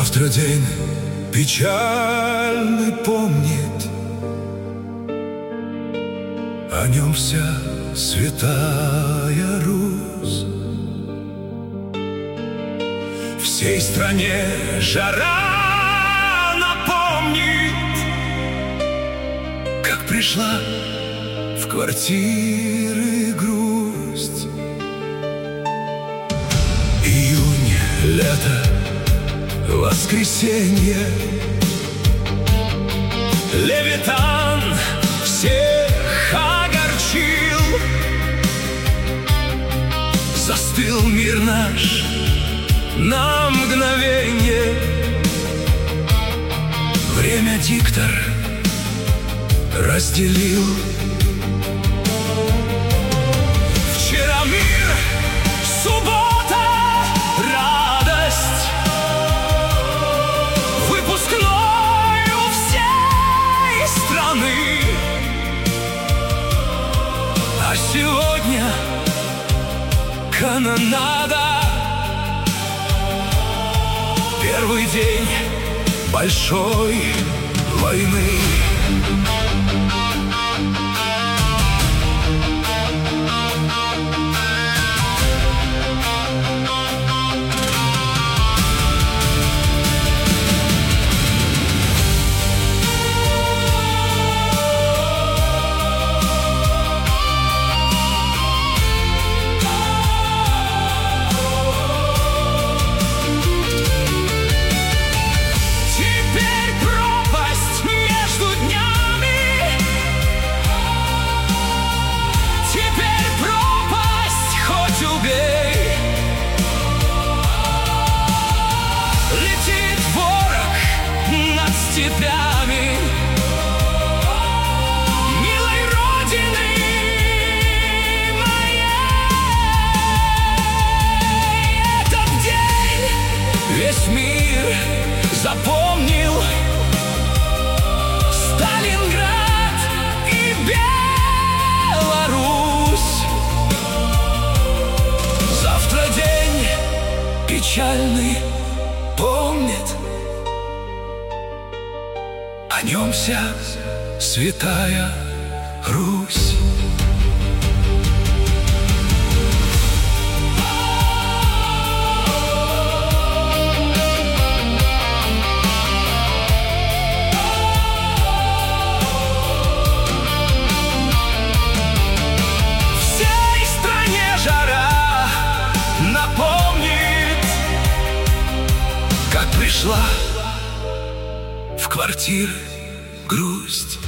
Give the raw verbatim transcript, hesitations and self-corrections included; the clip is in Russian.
Завтра день печальный помнит, о нем вся святая Русь. Всей стране жара напомнит, как пришла в квартиры грусть. Июнь, лето, воскресенье, Левитан всех огорчил. Застыл мир наш на мгновенье, время диктор разделил. Вчера мир, суббота, радость, выпускной у всей страны. А сегодня канонада, первый день большой войны. Степями милой родины моей. Этот день весь мир запомнил. Сталинград и Беларусь. Завтра день печальный помнит, о нем вся святая Русь. Всей стране жара напомнит, как пришла в квартиры грусть.